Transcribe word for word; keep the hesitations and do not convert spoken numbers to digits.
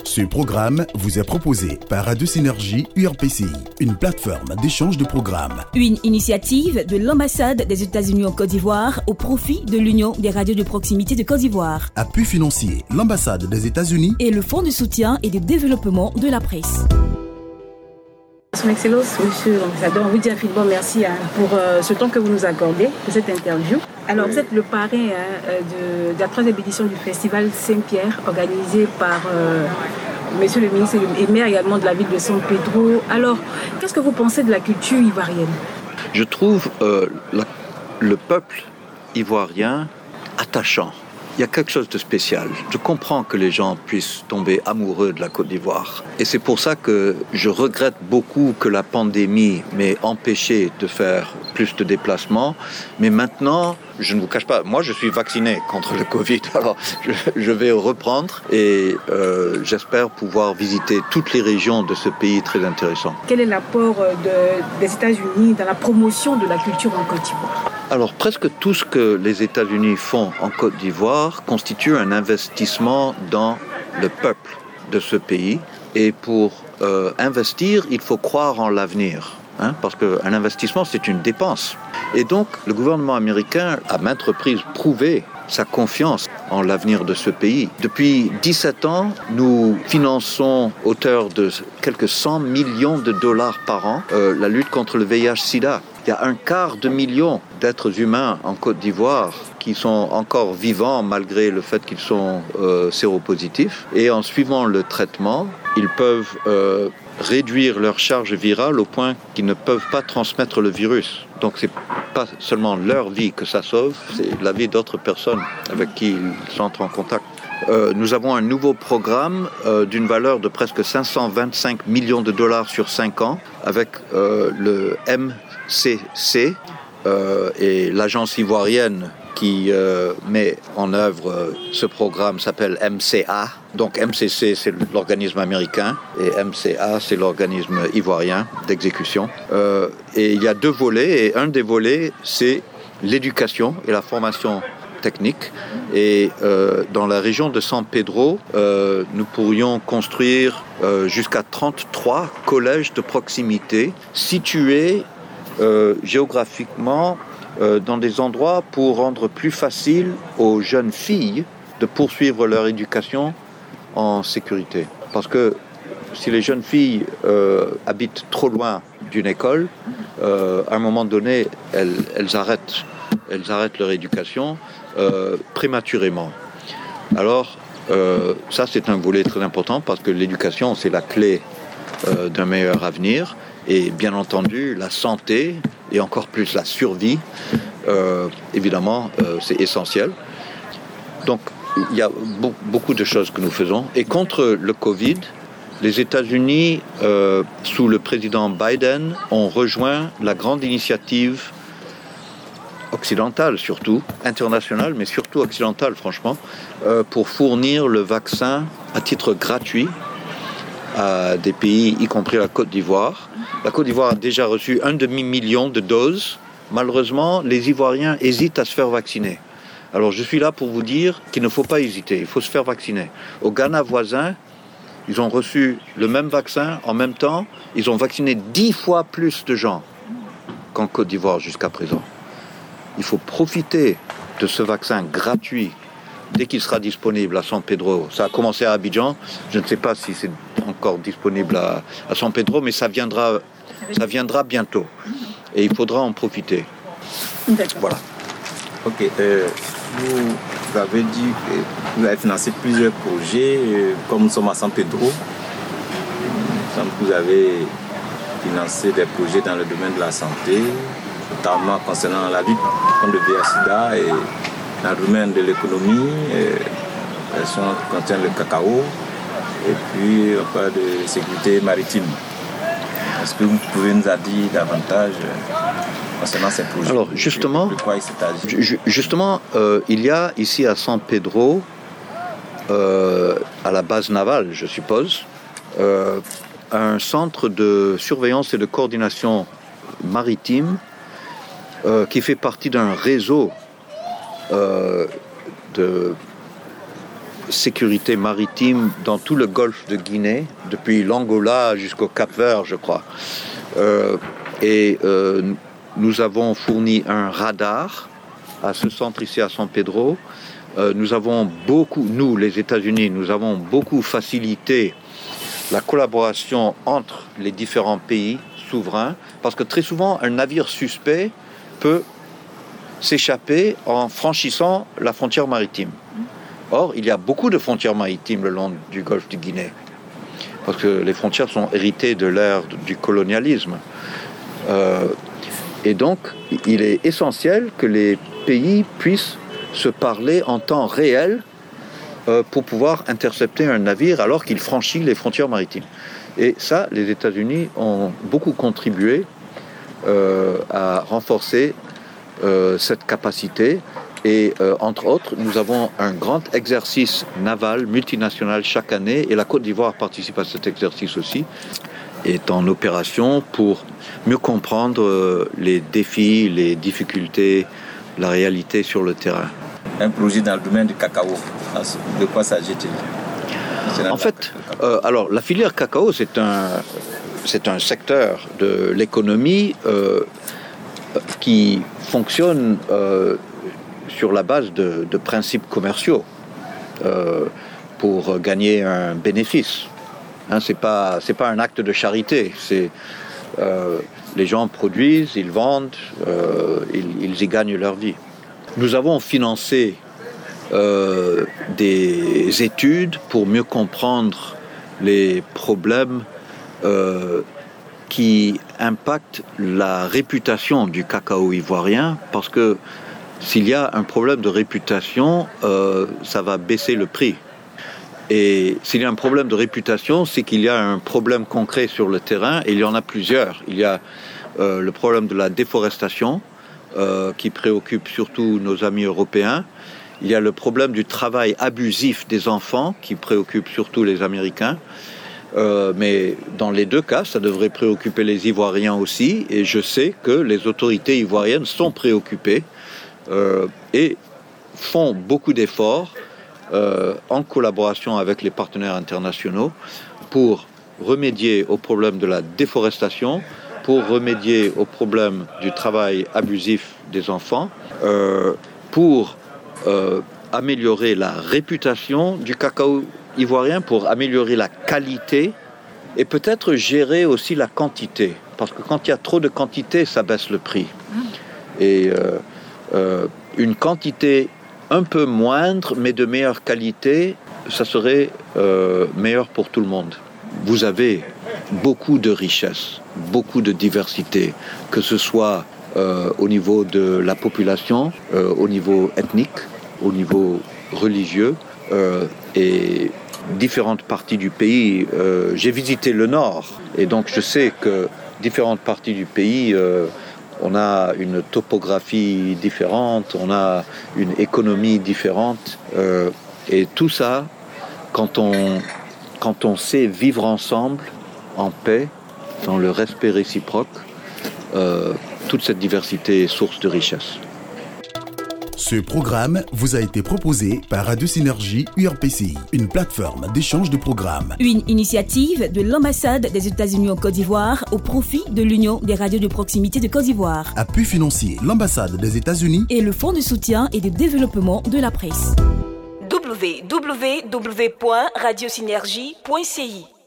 Ce programme vous est proposé par Radio Synergie U R P C I, une plateforme d'échange de programmes. Une initiative de l'ambassade des États-Unis en Côte d'Ivoire au profit de l'Union des radios de proximité de Côte d'Ivoire. Appui financier, l'ambassade des États-Unis et le Fonds de soutien et de développement de la presse. Son Excellence, Monsieur l'ambassadeur, on vous dit infiniment merci hein, pour euh, ce temps que vous nous accordez pour cette interview. Alors, oui. Vous êtes le parrain hein, de, de la troisième édition du Festival Saint-Pierre, organisé par euh, Monsieur le ministre et maire également de la ville de San Pedro. Alors, qu'est-ce que vous pensez de la culture ivoirienne ? Je trouve euh, la, le peuple ivoirien attachant. Il y a quelque chose de spécial. Je comprends que les gens puissent tomber amoureux de la Côte d'Ivoire. Et c'est pour ça que je regrette beaucoup que la pandémie m'ait empêché de faire plus de déplacements. Mais maintenant, je ne vous cache pas, moi je suis vacciné contre le Covid. Alors je, je vais reprendre et euh, j'espère pouvoir visiter toutes les régions de ce pays très intéressant. Quel est l'apport de, des États-Unis dans la promotion de la culture en Côte d'Ivoire ? Alors, presque tout ce que les États-Unis font en Côte d'Ivoire constitue un investissement dans le peuple de ce pays. Et pour euh, investir, il faut croire en l'avenir. Hein, parce qu'un investissement, c'est une dépense. Et donc, le gouvernement américain a maintes reprises prouvé sa confiance en l'avenir de ce pays. Depuis dix-sept ans, nous finançons à hauteur de quelques cent millions de dollars par an euh, la lutte contre le V I H sida. Il y a un quart de million d'êtres humains en Côte d'Ivoire qui sont encore vivants malgré le fait qu'ils sont euh, séropositifs. Et en suivant le traitement, ils peuvent euh, réduire leur charge virale au point qu'ils ne peuvent pas transmettre le virus. Donc c'est pas seulement leur vie que ça sauve, c'est la vie d'autres personnes avec qui ils entrent en contact. Euh, nous avons un nouveau programme euh, d'une valeur de presque cinq cent vingt-cinq millions de dollars sur cinq ans avec euh, le M C C euh, et l'agence ivoirienne qui euh, met en œuvre euh, ce programme s'appelle M C A. Donc M C C, c'est l'organisme américain et M C A, c'est l'organisme ivoirien d'exécution. Euh, et il y a deux volets et un des volets, c'est l'éducation et la formation technique. Et euh, dans la région de San Pedro, euh, nous pourrions construire euh, jusqu'à trente-trois collèges de proximité situés euh, géographiquement euh, dans des endroits pour rendre plus facile aux jeunes filles de poursuivre leur éducation en sécurité. Parce que si les jeunes filles euh, habitent trop loin d'une école, euh, à un moment donné, elles, elles, arrêtent, elles arrêtent leur éducation euh, prématurément. Alors, euh, ça c'est un volet très important parce que l'éducation, c'est la clé euh, d'un meilleur avenir. Et bien entendu, la santé et encore plus la survie, euh, évidemment, euh, c'est essentiel. Donc, il y a be- beaucoup de choses que nous faisons. Et contre le Covid, les États-Unis, euh, sous le président Biden, ont rejoint la grande initiative occidentale surtout, internationale, mais surtout occidentale, franchement, euh, pour fournir le vaccin à titre gratuit à des pays, y compris la Côte d'Ivoire. La Côte d'Ivoire a déjà reçu un demi-million de doses. Malheureusement, les Ivoiriens hésitent à se faire vacciner. Alors je suis là pour vous dire qu'il ne faut pas hésiter, il faut se faire vacciner. Au Ghana voisin, ils ont reçu le même vaccin en même temps, ils ont vacciné dix fois plus de gens qu'en Côte d'Ivoire jusqu'à présent. Il faut profiter de ce vaccin gratuit dès qu'il sera disponible à San Pedro. Ça a commencé à Abidjan, je ne sais pas si c'est encore disponible à, à San Pedro, mais ça viendra, ça viendra bientôt. Et il faudra en profiter. Voilà. Ok, euh, vous avez dit que vous avez financé plusieurs projets, euh, comme nous sommes à San Pedro. Vous avez financé des projets dans le domaine de la santé, notamment concernant la lutte contre le V I H sida et dans le domaine de l'économie, euh, qui contient le cacao, et puis on parle de sécurité maritime. Est-ce que vous pouvez nous en dire davantage concernant ces projets? Alors justement, de quoi il s'agit? Justement, euh, il y a ici à San Pedro, euh, à la base navale, je suppose, euh, un centre de surveillance et de coordination maritime euh, qui fait partie d'un réseau euh, de sécurité maritime dans tout le golfe de Guinée, depuis l'Angola jusqu'au Cap-Vert, je crois. Euh, et euh, nous avons fourni un radar à ce centre ici à San Pedro. Euh, nous avons beaucoup, nous les États-Unis, nous avons beaucoup facilité la collaboration entre les différents pays souverains, parce que très souvent un navire suspect peut s'échapper en franchissant la frontière maritime. Or, il y a beaucoup de frontières maritimes le long du golfe de Guinée, parce que les frontières sont héritées de l'ère du colonialisme. Euh, et donc, il est essentiel que les pays puissent se parler en temps réel euh, pour pouvoir intercepter un navire alors qu'il franchit les frontières maritimes. Et ça, les États-Unis ont beaucoup contribué euh, à renforcer euh, cette capacité. Et euh, entre autres, nous avons un grand exercice naval multinational chaque année, et la Côte d'Ivoire participe à cet exercice aussi, est en opération pour mieux comprendre euh, les défis, les difficultés, la réalité sur le terrain. Un projet dans le domaine du cacao, de quoi s'agit-il? En fait, euh, alors la filière cacao, c'est un, c'est un secteur de l'économie euh, qui fonctionne euh, sur la base de, de principes commerciaux euh, pour gagner un bénéfice. Hein, c'est pas, c'est pas un acte de charité. C'est, euh, les gens produisent, ils vendent, euh, ils, ils y gagnent leur vie. Nous avons financé euh, des études pour mieux comprendre les problèmes euh, qui impactent la réputation du cacao ivoirien, parce que s'il y a un problème de réputation, euh, ça va baisser le prix. Et s'il y a un problème de réputation, c'est qu'il y a un problème concret sur le terrain, et il y en a plusieurs. Il y a euh, le problème de la déforestation, euh, qui préoccupe surtout nos amis européens. Il y a le problème du travail abusif des enfants, qui préoccupe surtout les Américains. Euh, mais dans les deux cas, ça devrait préoccuper les Ivoiriens aussi, et je sais que les autorités ivoiriennes sont préoccupées euh, et font beaucoup d'efforts euh, en collaboration avec les partenaires internationaux pour remédier au problème de la déforestation, pour remédier au problème du travail abusif des enfants, euh, pour euh, améliorer la réputation du cacao ivoirien, pour améliorer la qualité et peut-être gérer aussi la quantité. Parce que quand il y a trop de quantité, ça baisse le prix. Et euh, euh, une quantité un peu moindre, mais de meilleure qualité, ça serait euh, meilleur pour tout le monde. Vous avez beaucoup de richesses, beaucoup de diversité, que ce soit euh, au niveau de la population, euh, au niveau ethnique, au niveau religieux, euh, et différentes parties du pays. Euh, j'ai visité le nord, et donc je sais que différentes parties du pays, euh, on a une topographie différente, on a une économie différente, euh, et tout ça, quand on, quand on sait vivre ensemble, en paix, dans le respect réciproque, euh, toute cette diversité est source de richesse. Ce programme vous a été proposé par Radio Synergie U R P C I, une plateforme d'échange de programmes. Une initiative de l'ambassade des États-Unis en Côte d'Ivoire au profit de l'Union des radios de proximité de Côte d'Ivoire. Appui financier, l'ambassade des États-Unis et le Fonds de soutien et de développement de la presse. w w w point radio synergie point c i